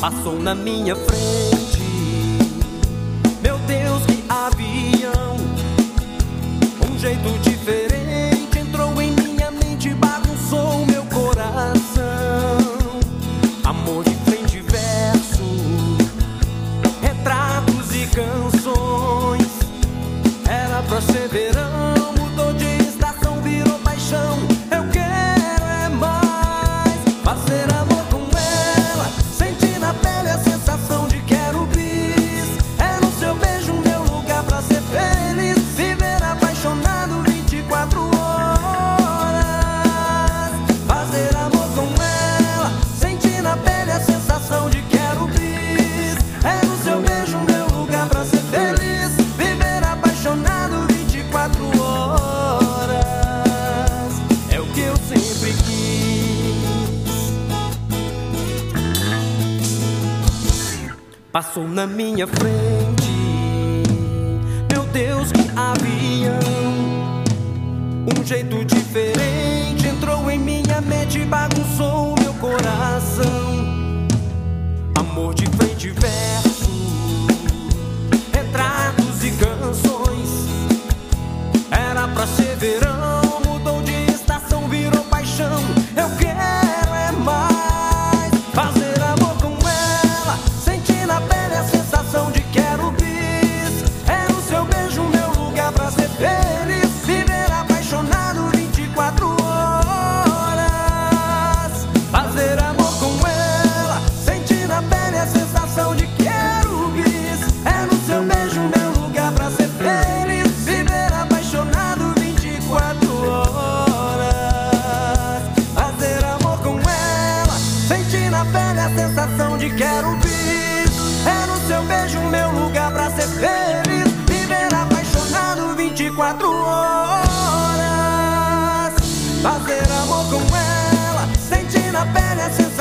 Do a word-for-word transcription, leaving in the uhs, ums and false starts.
passou na minha frente. Meu Deus, que avião, um jeito diferente entrou em minha mente, bagunçou meu coração. Amor de frente e verso, retratos e canções. Era pra ser verão, mudou de estação, virou paixão. Eu quero é mais fazer amor com ela, sentir na pele a sensação de quero bis. É no seu beijo meu lugar pra ser feliz, viver apaixonado vinte e quatro horas. Fazer amor com ela, sentir na pele a sensação de quero bis. É no seu beijo meu lugar pra ser feliz, viver apaixonado vinte e quatro horas. É o que eu sempre quis. Passou na minha frente, meu Deus, que avião, um jeito diferente entrou em minha mente, bagunçou meu coração. Amor de frente e verso, retratos e canções. Era pra ser verão, mudou de estação, virou paixão. Eu quero é mais fazer amor com ela, sentir na pele a sensação de quero bis. É no seu beijo meu lugar pra ser feliz, viver apaixonado vinte e quatro horas. Fazer amor com ela, sentir na pele a sensação de quero bis. É no seu beijo meu lugar pra ser feliz, viver apaixonado vinte e quatro horas. Fazer amor com ela, sentir na pele a sensação de quero bis. É no seu beijo meu lugar pra ser feliz, viver apaixonado vinte e quatro horas. Fazer amor com ela, sentir na pele a sensação